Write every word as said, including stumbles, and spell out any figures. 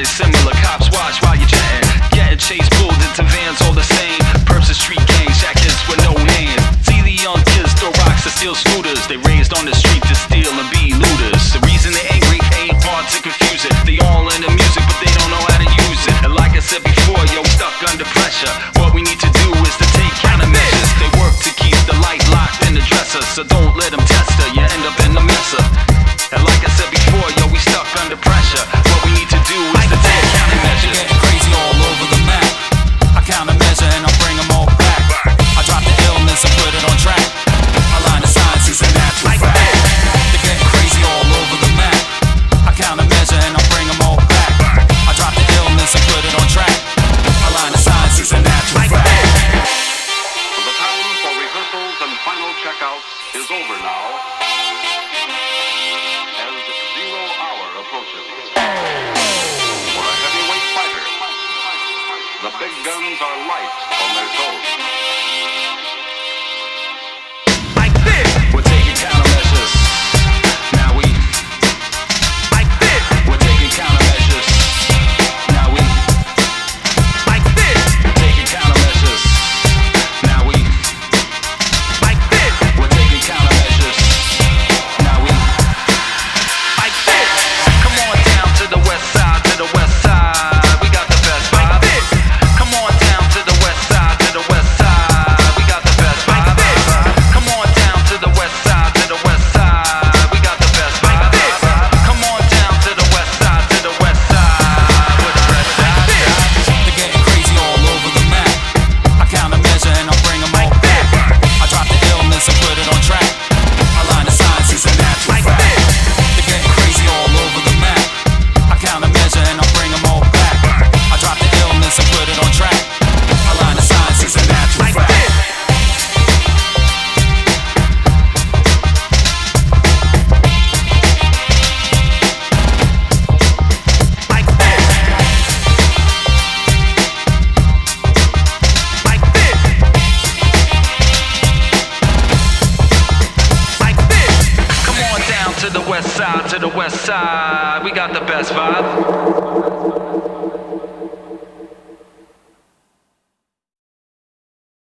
pretty similar. Cops watch while you're jetting, getting chased, pulled into vans all the same. Perps and street gangs, jackets with no names. See the young kids throw rocks and steal scooters. They raised on the street to steal and be looters. The reason they angry ain't hard to confuse it. They all in the music, but they don't know how to use it. And like I said before, yo, we stuck under pressure. What we need to do is to take countermeasures. They work to keep the light locked in the dresser, so don't let them test her. You end up in the messer. And like I said before, yo, we stuck under pressure. What we need to do is to take countermeasures. Getting crazy all over the map. I countermeasure and I bring them all back. I drop the illness and put it on track. I line the science is a natural fact. They're getting crazy all over the map. I countermeasure and I bring them all back. I drop the illness and put it on track. I line the science is a natural fact. The time for rehearsals and final checkouts is over now. As zero hour approaches. For a heavyweight fighter, the big guns are light on their toes. Like this, we're taking countermeasures. Now we. Like this, we're taking countermeasures. Now we. Like this, we're taking countermeasures. Now we. Like this, we're taking countermeasures. Now we. Like this, come on down to the west side, to the west side. We got the best vibe. Like this, come on down to the west side, to the west side. We got the best vibe. Like this, come on down to the west side, to the west side. We got the best vibe. Like this, come on down to the west side, to the west side. With the best vibe. They're getting crazy all over the map. I countermeasure and I bring them all back. I drop the illness and put it on track. I line the science is a natural fact. They're getting crazy all over the map. I countermeasure and I bring them all back. I drop the illness and put it on track. I line the science is a natural fact. Like this. Like this. Like this. Come on down to the west side, to the west side. We got the best vibe.